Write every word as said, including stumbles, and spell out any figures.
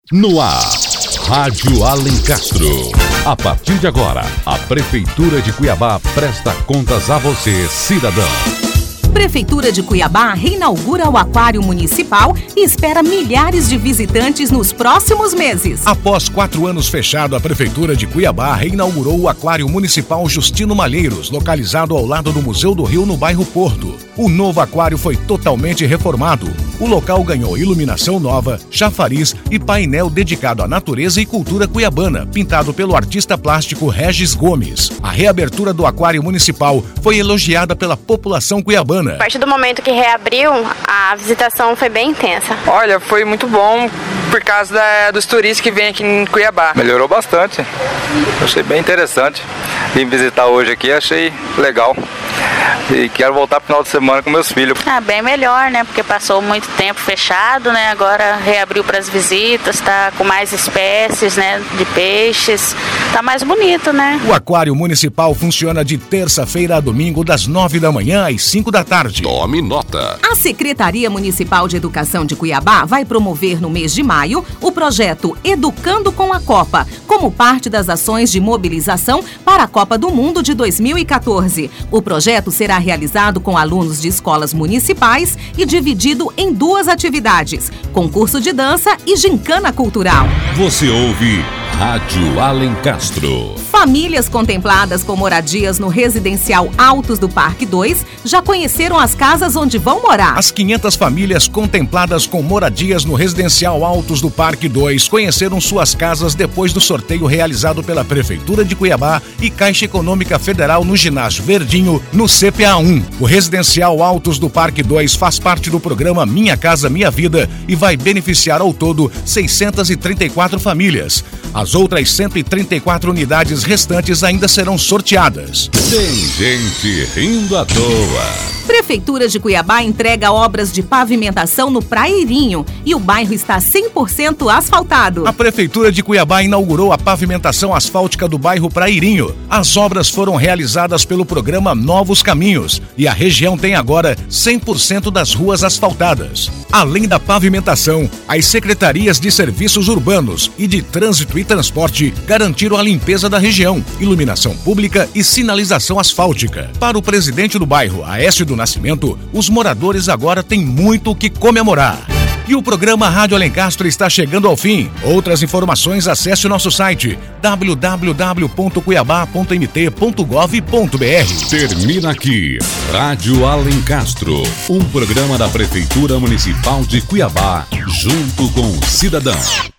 No ar, Rádio Alencastro. A partir de agora, a Prefeitura de Cuiabá presta contas a você, cidadão. Prefeitura de Cuiabá reinaugura o Aquário Municipal e espera milhares de visitantes nos próximos meses. Após quatro anos fechado, a Prefeitura de Cuiabá reinaugurou o Aquário Municipal Justino Malheiros, localizado ao lado do Museu do Rio, no bairro Porto. O novo aquário foi totalmente reformado. O local ganhou iluminação nova, chafariz e painel dedicado à natureza e cultura cuiabana, pintado pelo artista plástico Regis Gomes. A reabertura do Aquário Municipal foi elogiada pela população cuiabana. A partir do momento que reabriu, a visitação foi bem intensa. Olha, foi muito bom por causa da, dos turistas que vêm aqui em Cuiabá. Melhorou bastante. Achei bem interessante. Vim visitar hoje aqui, achei legal. E quero voltar pro final de semana com meus filhos. Ah, bem melhor, né? Porque passou muito tempo fechado, né? Agora reabriu para as visitas, tá com mais espécies, né? De peixes. Tá mais bonito, né? O Aquário Municipal funciona de terça-feira a domingo, das nove da manhã às cinco da tarde. Tome nota. A Secretaria Municipal de Educação de Cuiabá vai promover no mês de maio o projeto Educando com a Copa, como parte das ações de mobilização para a Copa do Mundo de dois mil e quatorze. O projeto será realizado com alunos de escolas municipais e dividido em duas atividades: concurso de dança e gincana cultural. Você ouve Rádio Alencastro. Famílias contempladas com moradias no residencial Altos do Parque dois já conheceram as casas onde vão morar. As quinhentas famílias contempladas com moradias no residencial Altos do Parque dois conheceram suas casas depois do sorteio realizado pela Prefeitura de Cuiabá e Caixa Econômica Federal no Ginásio Verdinho, no C P A um. O residencial Altos do Parque dois faz parte do programa Minha Casa Minha Vida e vai beneficiar ao todo seiscentas e trinta e quatro famílias. As outras cento e trinta e quatro unidades restantes ainda serão sorteadas. Tem gente rindo à toa. Prefeitura de Cuiabá entrega obras de pavimentação no Praeirinho e o bairro está cem por cento asfaltado. A Prefeitura de Cuiabá inaugurou a pavimentação asfáltica do bairro Praeirinho. As obras foram realizadas pelo programa Novos Caminhos e a região tem agora cem por cento das ruas asfaltadas. Além da pavimentação, as secretarias de serviços urbanos e de trânsito e transporte garantiram a limpeza da região, iluminação pública e sinalização asfáltica. Para o presidente do bairro, Aécio do Nascimento, os moradores agora têm muito o que comemorar. E o programa Rádio Alencastro está chegando ao fim. Outras informações, acesse o nosso site w w w ponto cuiabá ponto m t ponto gov ponto b r. Termina aqui Rádio Alencastro, um programa da Prefeitura Municipal de Cuiabá, junto com o cidadão.